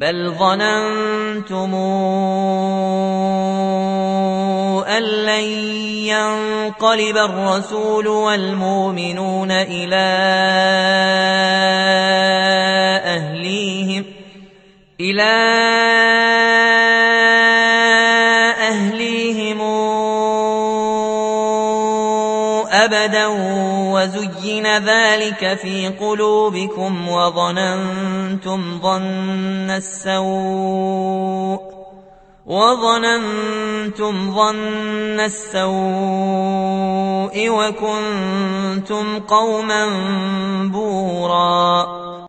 بل ظننتم أن لن ينقلب الرسول والمؤمنون إلى أهليهم أبدا وزين ذلك في قلوبكم وظننتم ظن السوء وكنتم قوما بورا